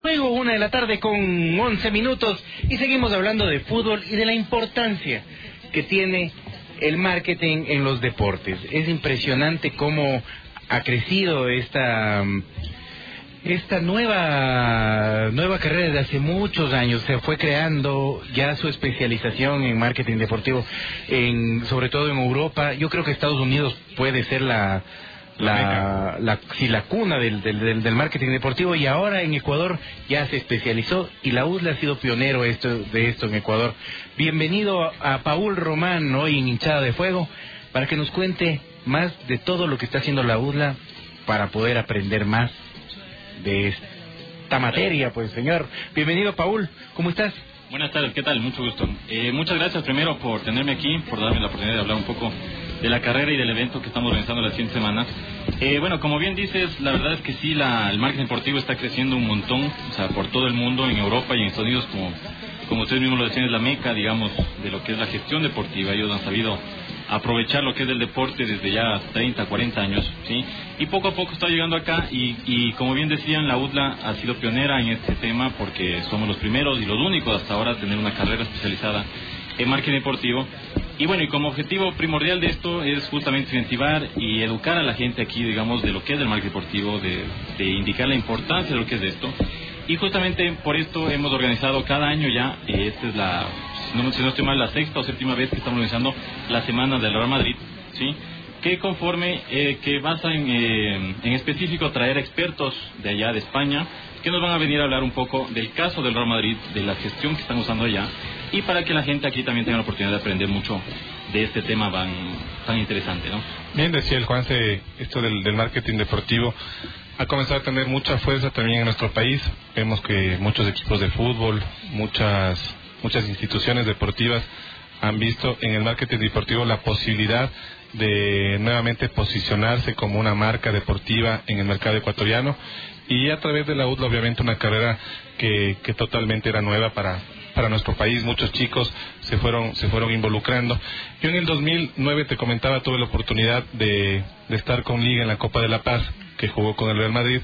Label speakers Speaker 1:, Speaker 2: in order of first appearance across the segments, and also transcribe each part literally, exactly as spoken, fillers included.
Speaker 1: Luego una de la tarde con once minutos y seguimos hablando de fútbol y de la importancia que tiene el marketing en los deportes. Es impresionante cómo ha crecido esta esta nueva nueva carrera desde hace muchos años. Se fue creando ya su especialización en marketing deportivo, en sobre todo en Europa. Yo creo que Estados Unidos puede ser la La, la, sí, la cuna del, del, del marketing deportivo, y ahora en Ecuador ya se especializó y la U D L A ha sido pionero esto, de esto en Ecuador. Bienvenido a Paul Román, hoy en Hinchada de Fuego, para que nos cuente más de todo lo que está haciendo la U D L A para poder aprender más de esta materia. Pues señor, bienvenido Paul, ¿cómo estás?
Speaker 2: Buenas tardes, ¿qué tal? Mucho gusto. Eh, muchas gracias primero por tenerme aquí, por darme la oportunidad de hablar un poco de la carrera y del evento que estamos organizando la siguiente semana. Eh, bueno, como bien dices, la verdad es que sí, la, el marketing deportivo está creciendo un montón, o sea, por todo el mundo, en Europa y en Estados Unidos, como, como ustedes mismos lo decían, es la meca, digamos, de lo que es la gestión deportiva. Ellos han sabido aprovechar lo que es del deporte desde ya treinta, cuarenta años, ¿sí? Y poco a poco está llegando acá y, y como bien decían, la U D L A ha sido pionera en este tema porque somos los primeros y los únicos hasta ahora a tener una carrera especializada en marketing deportivo. Y bueno, y como objetivo primordial de esto es justamente incentivar y educar a la gente aquí, digamos, de lo que es el marketing deportivo, de, de indicar la importancia de lo que es de esto. Y justamente por esto hemos organizado cada año ya, eh, esta es la, si no, si no estoy mal, la sexta o séptima vez que estamos organizando la Semana del Real Madrid, ¿sí? Que conforme, eh, que basa en, eh, en específico traer expertos de allá de España, que nos van a venir a hablar un poco del caso del Real Madrid, de la gestión que están usando allá, y para que la gente aquí también tenga la oportunidad de aprender mucho de este tema tan, tan interesante, ¿no?
Speaker 3: Bien decía el Juanse, esto del, del marketing deportivo ha comenzado a tener mucha fuerza también en nuestro país. Vemos que muchos equipos de fútbol, muchas, muchas instituciones deportivas han visto en el marketing deportivo la posibilidad de nuevamente posicionarse como una marca deportiva en el mercado ecuatoriano, y a través de la U D L A obviamente una carrera que, que totalmente era nueva para, para nuestro país. Muchos chicos se fueron se fueron involucrando. Yo en el dos mil nueve, te comentaba, tuve la oportunidad de, de estar con Liga en la Copa de la Paz, que jugó con el Real Madrid,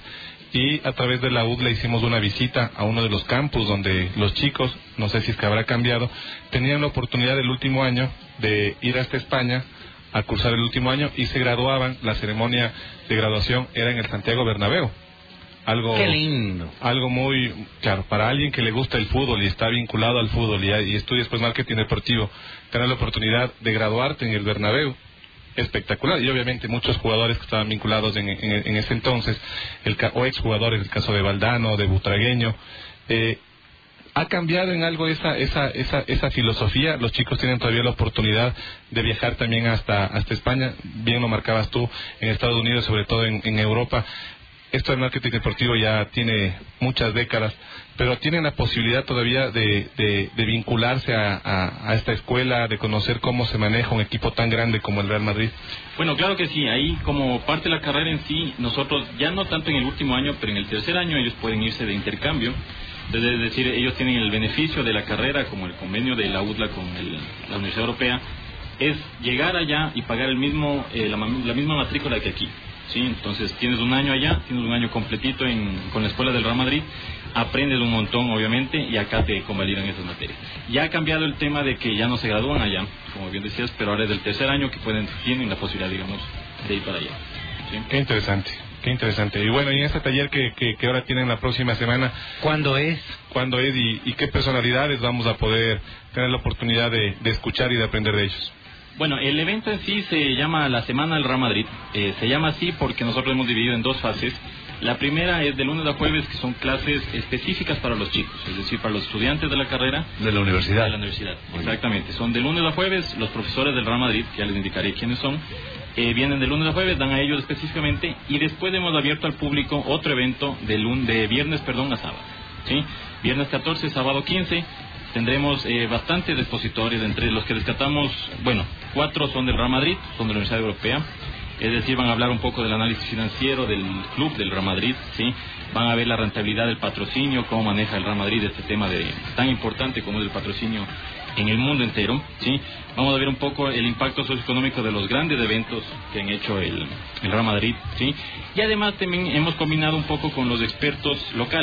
Speaker 3: y a través de la U D L A hicimos una visita a uno de los campus donde los chicos, no sé si es que habrá cambiado, tenían la oportunidad el último año de ir hasta España a cursar el último año y se graduaban. La ceremonia de graduación era en el Santiago Bernabéu. Algo,
Speaker 1: qué lindo.
Speaker 3: Algo muy, claro, para alguien que le gusta el fútbol y está vinculado al fútbol y, y estudia después marketing deportivo, tener la oportunidad de graduarte en el Bernabéu, espectacular. Y obviamente muchos jugadores que estaban vinculados en, en, en ese entonces, el, o exjugadores, el caso de Valdano, de Butragueño, eh, ha cambiado en algo esa, esa, esa, esa filosofía. Los chicos tienen todavía la oportunidad de viajar también hasta, hasta España. Bien lo marcabas tú, en Estados Unidos, sobre todo en, en Europa. Esto del marketing deportivo ya tiene muchas décadas, pero tienen la posibilidad todavía de, de, de vincularse a, a, a esta escuela, de conocer cómo se maneja un equipo tan grande como el Real Madrid.
Speaker 2: Bueno, claro que sí. Ahí, como parte de la carrera en sí, nosotros, ya no tanto en el último año, pero en el tercer año ellos pueden irse de intercambio. Es decir, ellos tienen el beneficio de la carrera, como el convenio de la U D L A con el, la Universidad Europea, es llegar allá y pagar el mismo eh, la, la misma matrícula que aquí. Sí, entonces tienes un año allá, tienes un año completito en, con la escuela del Real Madrid, aprendes un montón obviamente y acá te convalidan esas materias. Ya ha cambiado el tema de que ya no se gradúan allá, como bien decías, pero ahora es del tercer año que pueden tienen la posibilidad, digamos, de ir para allá. ¿Sí?
Speaker 3: Qué interesante, qué interesante. Y bueno, y en este taller que, que, que ahora tienen la próxima semana,
Speaker 1: ¿cuándo es?
Speaker 3: ¿Cuándo es y, y qué personalidades vamos a poder tener la oportunidad de, de escuchar y de aprender de ellos?
Speaker 2: Bueno, el evento en sí se llama la Semana del Real Madrid. Eh, se llama así porque nosotros hemos dividido en dos fases. La primera es de lunes a jueves, que son clases específicas para los chicos, es decir, para los estudiantes de la carrera.
Speaker 1: De la universidad.
Speaker 2: De la universidad, exactamente. Son de lunes a jueves, los profesores del Real Madrid, que ya les indicaré quiénes son, eh, vienen de lunes a jueves, dan a ellos específicamente, y después hemos abierto al público otro evento de, lun de viernes perdón, a sábado. ¿Sí? Viernes catorce, sábado quince. Tendremos eh, bastantes expositores, entre los que rescatamos, bueno, cuatro son del Real Madrid, son de la Universidad Europea, es decir, van a hablar un poco del análisis financiero del club del Real Madrid, ¿sí? Van a ver la rentabilidad del patrocinio, cómo maneja el Real Madrid este tema de tan importante como es el patrocinio en el mundo entero, ¿sí? Vamos a ver un poco el impacto socioeconómico de los grandes eventos que han hecho el, el Real Madrid, ¿sí? Y además también hemos combinado un poco con los expertos locales,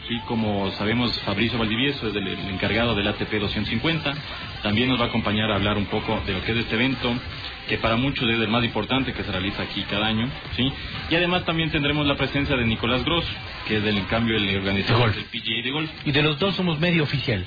Speaker 2: Sí, como sabemos, Fabricio Valdivieso es el, el encargado del A T P doscientos cincuenta. También nos va a acompañar a hablar un poco de lo que es este evento, que para muchos es el más importante que se realiza aquí cada año, ¿sí? Y además también tendremos la presencia de Nicolás Gross, que es del, en cambio el organizador del P G A de golf.
Speaker 1: Y de los dos somos medio oficial.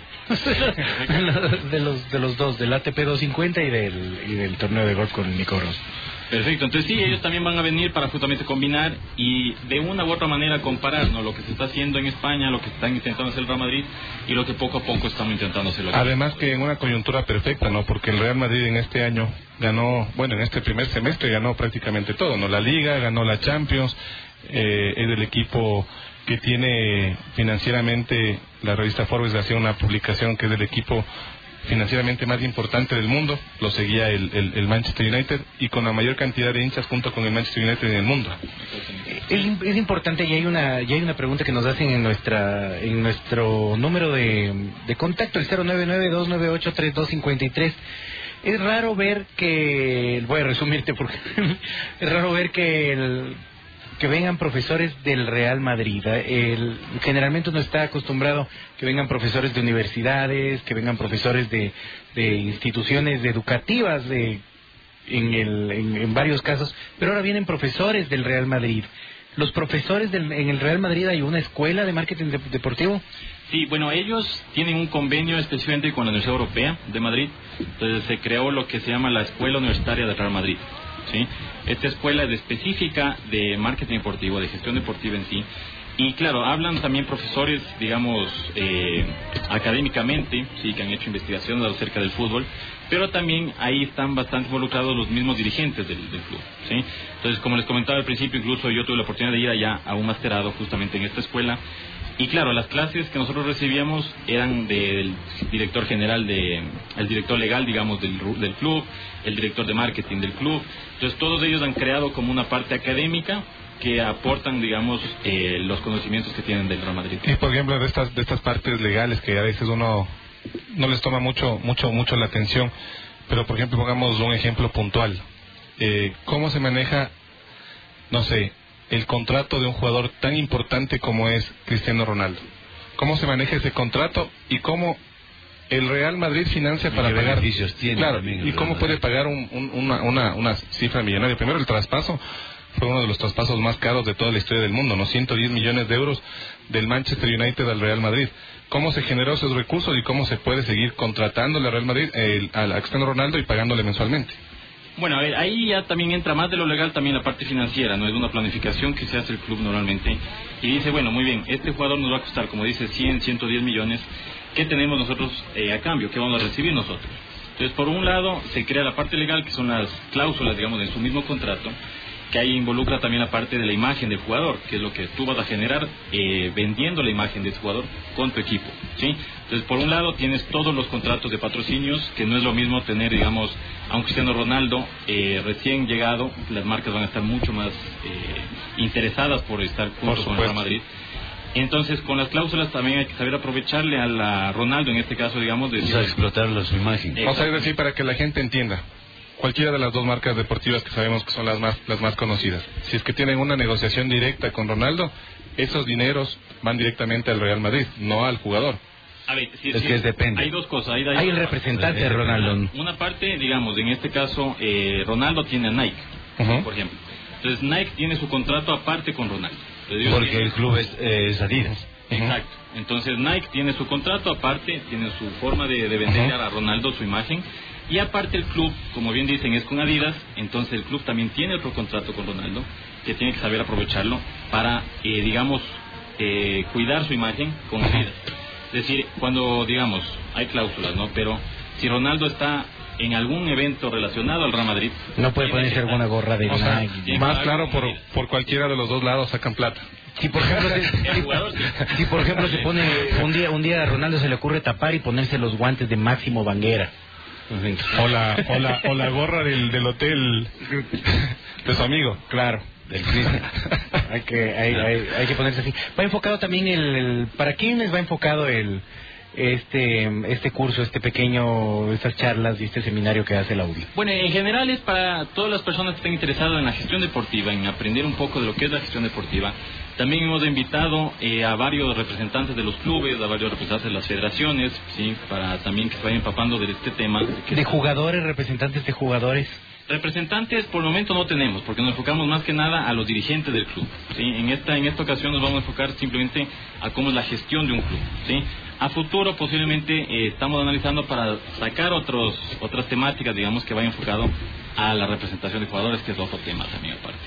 Speaker 1: de los de los dos, del A T P doscientos cincuenta y del, y del torneo de golf con Nico Gross.
Speaker 2: Perfecto, entonces sí, ellos también van a venir para justamente combinar y de una u otra manera comparar, ¿no?, lo que se está haciendo en España, lo que están intentando hacer el Real Madrid y lo que poco a poco estamos intentando hacer.
Speaker 3: Además que en una coyuntura perfecta, ¿no?, porque el Real Madrid en este año ganó, bueno, en este primer semestre ganó prácticamente todo, ¿no?, la Liga, ganó la Champions, eh, es el equipo que tiene financieramente, la revista Forbes hacía una publicación que es el equipo financieramente más importante del mundo, lo seguía el, el, el Manchester United y con la mayor cantidad de hinchas junto con el Manchester United en el mundo.
Speaker 1: Es, es importante y hay una y hay una pregunta que nos hacen en nuestra en nuestro número de, de contacto, el cero nueve nueve, dos nueve ocho, tres dos cinco tres. Es raro ver que, voy a resumirte porque es raro ver que el que vengan profesores del Real Madrid. El, generalmente uno está acostumbrado que vengan profesores de universidades, que vengan profesores de, de instituciones educativas, de, en, el, en, en varios casos, pero ahora vienen profesores del Real Madrid. ¿Los profesores del, en el Real Madrid hay una escuela de marketing de, deportivo?
Speaker 2: Sí, bueno, ellos tienen un convenio específicamente con la Universidad Europea de Madrid. Entonces se creó lo que se llama la Escuela Universitaria del Real Madrid. ¿Sí? Esta escuela es específica de marketing deportivo, de gestión deportiva en sí. Y claro, hablan también profesores, digamos, eh, académicamente, sí, que han hecho investigaciones acerca del fútbol, pero también ahí están bastante involucrados los mismos dirigentes del, del club, ¿sí? Entonces, como les comentaba al principio, incluso yo tuve la oportunidad de ir allá a un masterado justamente en esta escuela. Y claro, las clases que nosotros recibíamos eran del director general, de, el director legal, digamos, del, del club, el director de marketing del club. Entonces, todos ellos han creado como una parte académica que aportan, digamos, eh, los conocimientos que tienen del Real Madrid.
Speaker 3: Y por ejemplo, de estas de estas partes legales que a veces uno no les toma mucho mucho mucho la atención, pero por ejemplo, pongamos un ejemplo puntual. Eh, ¿Cómo se maneja, no sé, el contrato de un jugador tan importante como es Cristiano Ronaldo? ¿Cómo se maneja ese contrato y cómo el Real Madrid financia para pagar?
Speaker 4: Beneficios tiene,
Speaker 3: claro, y cómo puede pagar un, un, una, una, una cifra millonaria. Primero, el traspaso fue uno de los traspasos más caros de toda la historia del mundo, ¿no? ciento diez millones de euros del Manchester United al Real Madrid. ¿Cómo se generó esos recursos y cómo se puede seguir contratándole al Real Madrid, el, al Cristiano Ronaldo y pagándole mensualmente?
Speaker 2: Bueno, a ver, ahí ya también entra más de lo legal también la parte financiera, ¿no? Es una planificación que se hace el club normalmente. Y dice, bueno, muy bien, este jugador nos va a costar, como dice, cien, ciento diez millones. ¿Qué tenemos nosotros eh, a cambio? ¿Qué vamos a recibir nosotros? Entonces, por un lado, se crea la parte legal, que son las cláusulas, digamos, de su mismo contrato, que ahí involucra también la parte de la imagen del jugador, que es lo que tú vas a generar eh, vendiendo la imagen de ese jugador con tu equipo, ¿sí? Entonces, por un lado, tienes todos los contratos de patrocinios, que no es lo mismo tener, digamos, a un Cristiano Ronaldo eh, recién llegado, las marcas van a estar mucho más eh, interesadas por estar junto con el Real Madrid. Entonces, con las cláusulas también hay que saber aprovecharle a la Ronaldo, en este caso, digamos, de...
Speaker 4: O sea, explotar su imagen.
Speaker 3: Vamos a decir para que la gente entienda. Cualquiera de las dos marcas deportivas que sabemos que son las más las más conocidas, si es que tienen una negociación directa con Ronaldo, esos dineros van directamente al Real Madrid, no al jugador.
Speaker 2: A ver, sí,
Speaker 1: es
Speaker 2: sí,
Speaker 1: que es depende.
Speaker 2: Hay dos cosas. Hay, hay,
Speaker 1: hay el representante de Ronaldo.
Speaker 2: Una parte, digamos, en este caso, eh, Ronaldo tiene a Nike, uh-huh. por ejemplo. Entonces, Nike tiene su contrato aparte con Ronaldo. Entonces,
Speaker 4: porque
Speaker 2: tiene...
Speaker 4: el club es, eh, es Adidas.
Speaker 2: Exacto. Entonces, Nike tiene su contrato aparte, tiene su forma de, de vender uh-huh. a Ronaldo su imagen. Y aparte el club, como bien dicen, es con Adidas, entonces el club también tiene otro contrato con Ronaldo, que tiene que saber aprovecharlo para, eh, digamos, eh, cuidar su imagen con Adidas. Es decir, cuando, digamos, hay cláusulas, ¿no? Pero si Ronaldo está en algún evento relacionado al Real Madrid...
Speaker 1: No puede ponerse alguna gorra de Nike.
Speaker 3: Más claro, por, por cualquiera de los dos lados sacan plata.
Speaker 1: Si por ejemplo, si, jugador, sí. si por ejemplo se pone un día un día a Ronaldo se le ocurre tapar y ponerse los guantes de Máximo Banguera.
Speaker 3: O la, o la, o la gorra del, del hotel de su amigo.
Speaker 1: Claro, del Cristian. hay que hay, hay, hay que ponerse así. Va enfocado también el, el... ¿Para quiénes va enfocado el, este este curso, este pequeño, estas charlas y este seminario que hace la U D I?
Speaker 2: Bueno, en general es para todas las personas que estén interesadas en la gestión deportiva, en aprender un poco de lo que es la gestión deportiva. También hemos invitado eh, a varios representantes de los clubes, a varios representantes de las federaciones, sí, para también que se vayan empapando de este tema.
Speaker 1: ¿De, de jugadores, representantes de jugadores?
Speaker 2: Representantes por el momento no tenemos, porque nos enfocamos más que nada a los dirigentes del club, ¿sí? En esta en esta ocasión nos vamos a enfocar simplemente a cómo es la gestión de un club, ¿sí? A futuro posiblemente eh, estamos analizando para sacar otros otras temáticas, digamos, que vaya enfocado a la representación de jugadores, que es otro tema también aparte.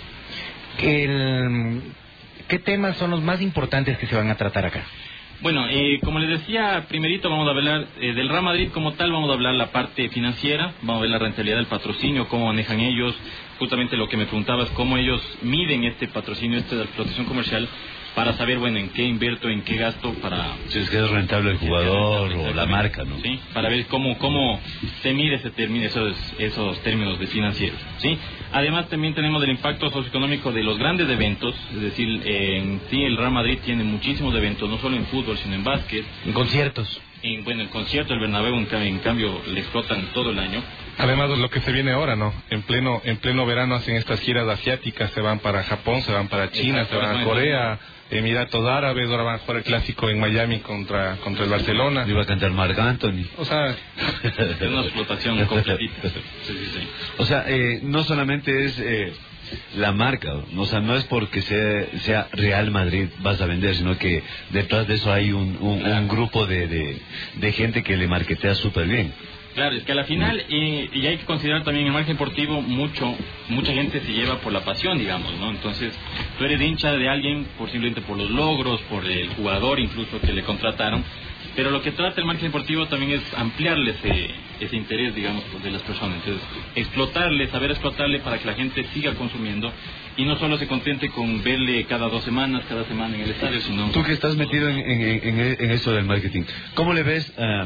Speaker 1: El, ¿Qué temas son los más importantes que se van a tratar acá?
Speaker 2: Bueno, eh, como les decía, primerito vamos a hablar eh, del Real Madrid como tal, vamos a hablar la parte financiera, vamos a ver la rentabilidad del patrocinio, cómo manejan ellos, justamente lo que me preguntabas, cómo ellos miden este patrocinio, este de la explotación comercial, para saber, bueno, en qué invierto, en qué gasto, para...
Speaker 4: Si es que es rentable el jugador o la marca, ¿no?
Speaker 2: Sí, para ver cómo cómo se mide ese término, esos, esos términos de financieros, ¿sí? Además, también tenemos el impacto socioeconómico de los grandes eventos, es decir, en sí, el Real Madrid tiene muchísimos eventos, no solo en fútbol, sino en básquet.
Speaker 1: En conciertos.
Speaker 2: En, bueno, el concierto, el Bernabéu, en, en cambio, le explotan todo el año.
Speaker 3: Además de lo que se viene ahora, ¿no? En pleno en pleno verano hacen estas giras asiáticas, se van para Japón, se van para China,
Speaker 2: Exacto,
Speaker 3: se van a Corea, Emiratos Árabes, ahora van a jugar el clásico en Miami contra contra el Barcelona.
Speaker 4: Iba a cantar Marc Anthony.
Speaker 3: O sea,
Speaker 2: es una explotación completita. Sí, sí, sí.
Speaker 4: O sea, eh, no solamente es eh, la marca, o sea, no es porque sea, sea Real Madrid vas a vender, sino que detrás de eso hay un, un, claro. un grupo de, de, de gente que le marketea súper bien.
Speaker 2: Claro, es que a la final, y, y hay que considerar también el marketing deportivo, mucho, mucha gente se lleva por la pasión, digamos, ¿no? Entonces, tú eres hincha de alguien posiblemente por los logros, por el jugador incluso que le contrataron, pero lo que trata el marketing deportivo también es ampliarle ese, ese interés, digamos, de las personas. Entonces, explotarle, saber explotarle para que la gente siga consumiendo y no solo se contente con verle cada dos semanas, cada semana en el estadio, sino...
Speaker 4: Tú que estás metido en, en, en, en eso del marketing, ¿cómo le ves uh,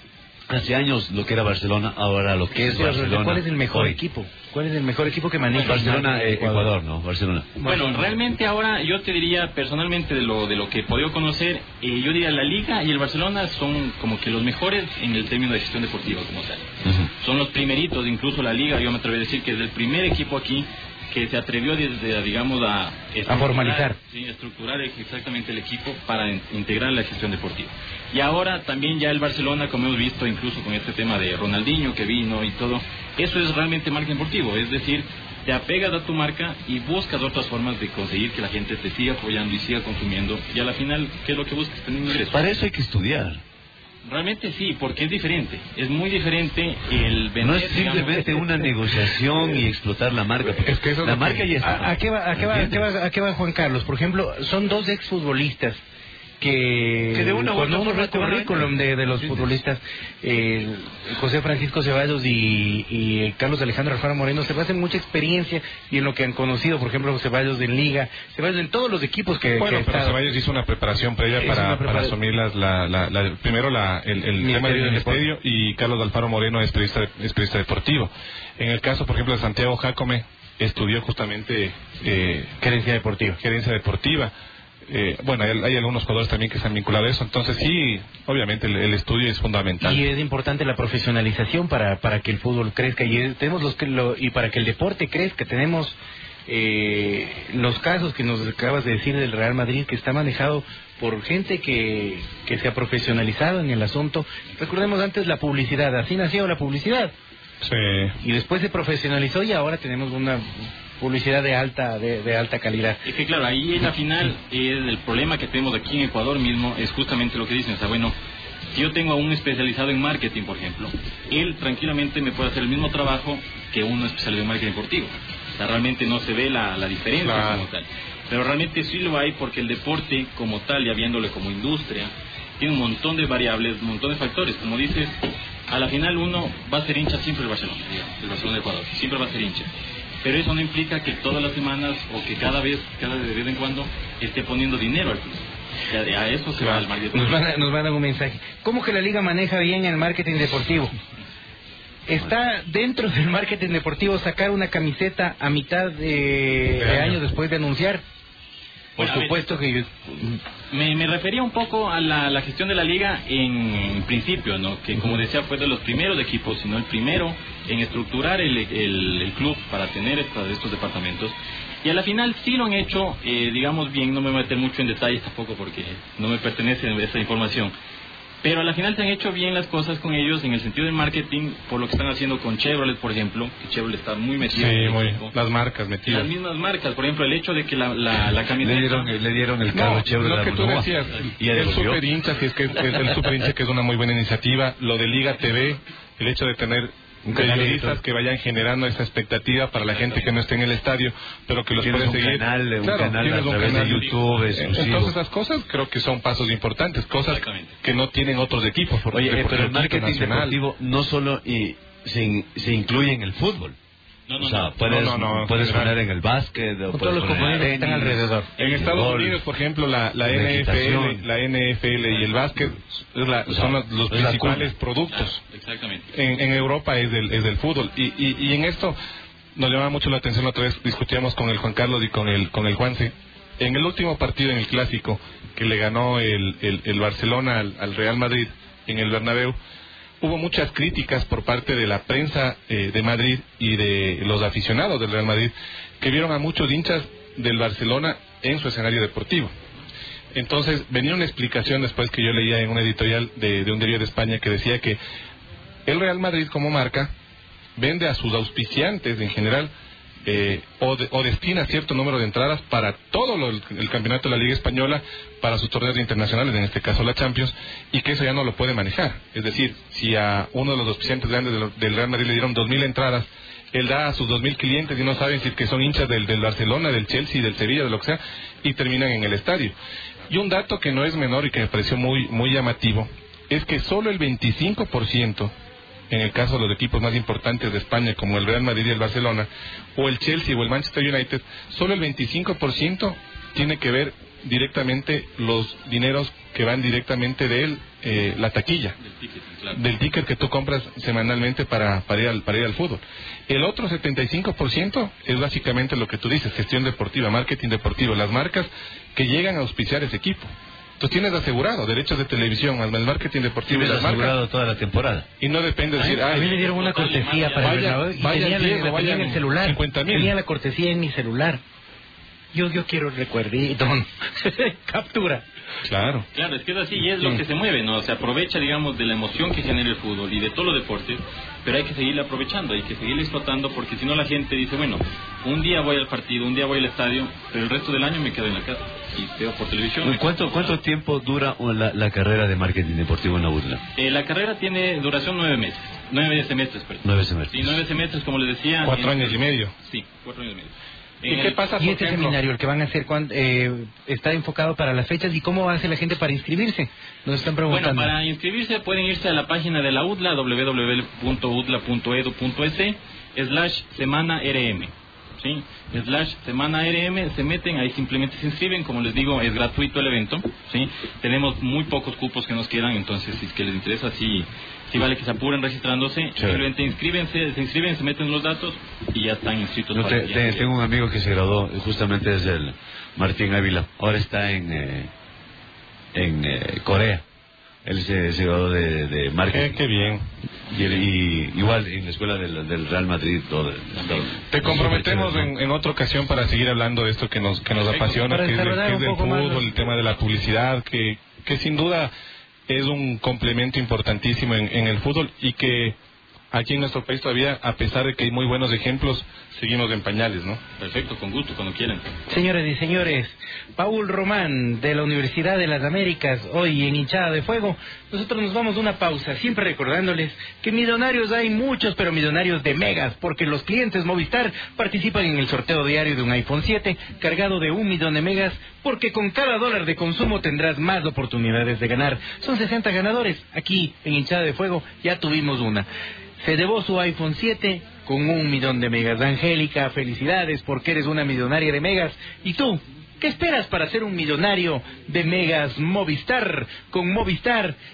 Speaker 4: hace años lo que era Barcelona, ahora lo que es sí, Barcelona?
Speaker 1: ¿Cuál es el mejor hoy? equipo? ¿Cuál es el mejor equipo que maneja?
Speaker 4: Barcelona, eh, Ecuador. Ecuador, ¿no? Barcelona.
Speaker 2: Bueno, realmente ahora yo te diría personalmente de lo de lo que he podido conocer, eh, yo diría la Liga y el Barcelona son como que los mejores en el término de gestión deportiva como tal. Uh-huh. Son los primeritos, incluso la Liga, yo me atrevo a decir que es el primer equipo aquí que se atrevió desde, digamos, a...
Speaker 1: A formalizar.
Speaker 2: Sí, estructurar exactamente el equipo para in, integrar la gestión deportiva. Y ahora también ya el Barcelona, como hemos visto incluso con este tema de Ronaldinho que vino y todo, eso es realmente marketing deportivo, es decir, te apegas a tu marca y buscas otras formas de conseguir que la gente te siga apoyando y siga consumiendo, y a la final, ¿qué es lo que buscas? Tener ingresos.
Speaker 4: Para eso hay que estudiar.
Speaker 2: Realmente sí, porque es diferente, es muy diferente el vender.
Speaker 4: No es simplemente digamos, una negociación y explotar la marca, porque es que eso la marca que... ya está.
Speaker 1: ¿A, a, qué va, a, qué va, a, qué va, ¿A qué va Juan Carlos? Por ejemplo, son dos exfutbolistas que,
Speaker 4: que de una
Speaker 1: cuando uno ve el currículum de, de los sí, futbolistas, eh, José Francisco Ceballos y, y Carlos Alejandro Alfaro Moreno se basan en mucha experiencia y en lo que han conocido, por ejemplo, Ceballos en Liga, Ceballos en todos los equipos que...
Speaker 3: Bueno,
Speaker 1: que
Speaker 3: pero estado. Ceballos hizo una preparación previa para, prepara... para asumir las, la, la, la, primero la, el, el tema del ministerio, y Carlos Alfaro Moreno es periodista, es periodista deportivo. En el caso, por ejemplo, de Santiago Jacome, estudió justamente... Eh,
Speaker 1: gerencia deportiva.
Speaker 3: Gerencia deportiva. Eh, bueno, hay, hay algunos jugadores también que se han vinculado a eso, entonces sí, obviamente el, el estudio es fundamental.
Speaker 1: Y es importante la profesionalización para para que el fútbol crezca, y es, tenemos los que lo, y para que el deporte crezca, tenemos eh, los casos que nos acabas de decir del Real Madrid, que está manejado por gente que, que se ha profesionalizado en el asunto. Recordemos antes la publicidad, así nació la publicidad.
Speaker 3: Sí.
Speaker 1: Y después se profesionalizó y ahora tenemos una publicidad de alta de, de alta calidad.
Speaker 2: Es que claro, ahí en la final eh, el problema que tenemos aquí en Ecuador mismo es justamente lo que dicen, o sea, bueno, si yo tengo a un especializado en marketing, por ejemplo, él tranquilamente me puede hacer el mismo trabajo que uno especializado en marketing deportivo. O sea, realmente no se ve la, la diferencia claro. como tal. Pero realmente sí lo hay, porque el deporte como tal, ya viéndole como industria, tiene un montón de variables, un montón de factores. Como dices, a la final uno va a ser hincha siempre el Barcelona, digamos, el Barcelona de Ecuador, siempre va a ser hincha. Pero eso no implica que todas las semanas o que cada vez, cada de vez en cuando, esté poniendo dinero al club. A, a eso se va el marketing.
Speaker 1: Nos van, a, nos van a dar un mensaje. ¿Cómo que la Liga maneja bien el marketing deportivo? ¿Está dentro del marketing deportivo sacar una camiseta a mitad de, de año después de anunciar? Por
Speaker 2: Bueno,
Speaker 1: supuesto que yo...
Speaker 2: Me, me refería un poco a la, la gestión de la liga en principio, ¿no? Que como decía fue de los primeros equipos, sino el primero en estructurar el, el, el club para tener estas, estos departamentos. Y a la final sí lo han hecho, eh, digamos bien, no me voy a meter mucho en detalles tampoco porque no me pertenece esa información. Pero a la final se han hecho bien las cosas con ellos en el sentido del marketing, por lo que están haciendo con Chevrolet, por ejemplo, que Chevrolet está muy metido
Speaker 3: sí,
Speaker 2: en el
Speaker 3: muy,
Speaker 2: equipo.
Speaker 3: Las marcas metidas.
Speaker 2: Las mismas marcas, por ejemplo, el hecho de que la, la, la camiseta...
Speaker 4: Le dieron, le dieron el carro
Speaker 3: No,
Speaker 4: Chevrolet.
Speaker 3: lo que tú decías,
Speaker 4: y
Speaker 3: el super hincha, que es que es, el super hincha que es una muy buena iniciativa, lo de Liga T V, el hecho de tener un periodistas que vayan generando esa expectativa para la gente que no esté en el estadio, pero que los puede seguir.
Speaker 4: Un canal, un
Speaker 3: claro,
Speaker 4: canal
Speaker 3: tienes
Speaker 4: a
Speaker 3: un
Speaker 4: través
Speaker 3: canal
Speaker 4: de YouTube, exclusivo.
Speaker 3: Entonces esas cosas creo que son pasos importantes, cosas que no tienen otros equipos. Por
Speaker 4: Oye, eh, pero el marketing
Speaker 3: nacional.
Speaker 4: deportivo no solo y, se, se incluye en el fútbol.
Speaker 2: No, no,
Speaker 4: o sea,
Speaker 2: no.
Speaker 4: puedes,
Speaker 3: no, no, no,
Speaker 4: puedes
Speaker 3: general.
Speaker 4: poner en el básquet, o
Speaker 1: Con
Speaker 4: puedes
Speaker 1: todos los
Speaker 4: poner
Speaker 1: componentes que
Speaker 4: en
Speaker 1: están
Speaker 4: tenis,
Speaker 1: alrededor.
Speaker 3: En
Speaker 4: el
Speaker 3: Estados
Speaker 4: golf,
Speaker 3: Unidos, por ejemplo, la, la
Speaker 4: la
Speaker 3: N F L,
Speaker 4: equitación.
Speaker 3: la N F L y el básquet es la-
Speaker 4: O sea,
Speaker 3: son los, los
Speaker 4: es la
Speaker 3: principales
Speaker 4: cuna.
Speaker 3: productos.
Speaker 2: Claro, exactamente.
Speaker 3: En, en Europa es del, es del fútbol. Y, y, y en esto nos llamaba mucho la atención, otra vez discutíamos con el Juan Carlos y con el, con el Juanse. En el último partido, en el Clásico, que le ganó el, el, el Barcelona al, al Real Madrid en el Bernabéu, hubo muchas críticas por parte de la prensa eh, de Madrid y de los aficionados del Real Madrid, que vieron a muchos hinchas del Barcelona en su escenario deportivo. Entonces venía una explicación después que yo leía en un editorial de, de un diario de España que decía que el Real Madrid como marca vende a sus auspiciantes en general eh, o, de, o destina cierto número de entradas para todo lo, el, el campeonato de la Liga Española, para sus torneos internacionales, en este caso la Champions, y que eso ya no lo puede manejar. Es decir, si a uno de los auspiciantes grandes del, del Real Madrid le dieron dos mil entradas, él da a sus dos mil clientes y no saben si es que son hinchas del, del Barcelona, del Chelsea, del Sevilla, de lo que sea, y terminan en el estadio. Y un dato que no es menor y que me pareció muy, muy llamativo, es que solo el veinticinco por ciento, en el caso de los equipos más importantes de España, como el Real Madrid y el Barcelona, o el Chelsea o el Manchester United, solo el veinticinco por ciento tiene que ver directamente los dineros que van directamente de él, eh, la taquilla,
Speaker 2: Del ticket, claro.
Speaker 3: del ticket que tú compras semanalmente para, para, ir al, para ir al fútbol. El otro setenta y cinco por ciento es básicamente lo que tú dices, gestión deportiva, marketing deportivo, las marcas que llegan a auspiciar ese equipo. Entonces tienes asegurado derechos de televisión, más el marketing deportivo y
Speaker 4: Tienes
Speaker 3: las marcas.
Speaker 4: asegurado toda la temporada.
Speaker 3: Y no depende de
Speaker 1: A mí,
Speaker 3: decir,
Speaker 1: a mí
Speaker 3: ay,
Speaker 1: me dieron una cortesía para el
Speaker 3: vaya-
Speaker 1: Bernabéu y
Speaker 3: vaya
Speaker 1: tenía,
Speaker 3: Diego,
Speaker 1: la, la tenía en
Speaker 3: vayan
Speaker 1: el celular.
Speaker 3: cincuenta mil.
Speaker 1: Tenía la cortesía en mi celular. Yo yo quiero el recuerdito. Captura.
Speaker 3: claro.
Speaker 2: Claro, es que es así y es lo
Speaker 3: Sí.
Speaker 2: que se mueve, ¿no? Se aprovecha, digamos, de la emoción que genera el fútbol y de todos los deportes, pero hay que seguirle aprovechando, hay que seguirle explotando, porque si no la gente dice, bueno, un día voy al partido, un día voy al estadio, pero el resto del año me quedo en la casa y veo por televisión.
Speaker 4: ¿Cuánto, cuánto tiempo dura la, la carrera de marketing deportivo en la U D L A?
Speaker 2: Eh, la carrera tiene duración nueve meses, nueve semestres, perdón.
Speaker 4: Nueve semestres.
Speaker 2: Sí, nueve semestres, como les decía.
Speaker 3: Cuatro
Speaker 2: en-
Speaker 3: años y medio.
Speaker 2: Sí, cuatro años y medio.
Speaker 3: ¿Y
Speaker 2: En
Speaker 3: qué
Speaker 2: el-
Speaker 3: pasa,
Speaker 1: Y
Speaker 3: por
Speaker 1: este
Speaker 3: ejemplo?
Speaker 1: seminario, el que van a hacer, ¿cuándo, eh, está enfocado para las fechas? ¿Y cómo hace la gente para inscribirse? Nos están
Speaker 2: Bueno,
Speaker 1: preguntando.
Speaker 2: para inscribirse pueden irse a la página de la U D L A, w w w punto u d l a punto e d u punto es slash semana R M. ¿Sí? Slash semana R M, se meten, ahí simplemente se inscriben, como les digo, es gratuito el evento, ¿sí? Tenemos muy pocos cupos que nos quedan, entonces si es que les interesa, sí, sí vale que se apuren registrándose, simplemente inscríbense, se inscriben, se meten los datos y ya están inscritos.
Speaker 4: No,
Speaker 2: para
Speaker 4: te-
Speaker 2: el
Speaker 4: te-
Speaker 2: viaje.
Speaker 4: tengo un amigo que se graduó, justamente es el Martín Ávila. Ahora está en, eh, en eh, Corea. Él se, se graduó de, de marketing.
Speaker 3: Eh, qué bien.
Speaker 4: Y, él- y igual en la escuela del, del Real Madrid. Todo, todo.
Speaker 3: Te comprometemos
Speaker 4: Súper chévere,
Speaker 3: en, en otra ocasión para seguir hablando de esto que nos que nos
Speaker 2: Perfecto.
Speaker 3: apasiona,
Speaker 1: Para
Speaker 3: que es, del-
Speaker 1: desarrollar
Speaker 3: que es
Speaker 1: un
Speaker 3: del
Speaker 1: poco más
Speaker 3: fútbol,
Speaker 1: los-
Speaker 3: el tema de la publicidad, que, que sin duda es un complemento importantísimo en, en el fútbol y que aquí en nuestro país todavía, a pesar de que hay muy buenos ejemplos, seguimos en pañales, ¿no?
Speaker 2: Perfecto, con gusto, cuando quieran.
Speaker 1: Señores y señores, Paul Román de la Universidad de las Américas, hoy en Hinchada de Fuego. Nosotros nos vamos a una pausa, siempre recordándoles que millonarios hay muchos, pero millonarios de megas, porque los clientes Movistar participan en el sorteo diario de un iPhone siete cargado de un millón de megas, porque con cada dólar de consumo tendrás más oportunidades de ganar. Son sesenta ganadores. Aquí en Hinchada de Fuego ya tuvimos una. Se llevó su iPhone siete con un millón de megas. Angélica, felicidades porque eres una millonaria de megas. ¿Y tú? ¿Qué esperas para ser un millonario de megas Movistar? Con Movistar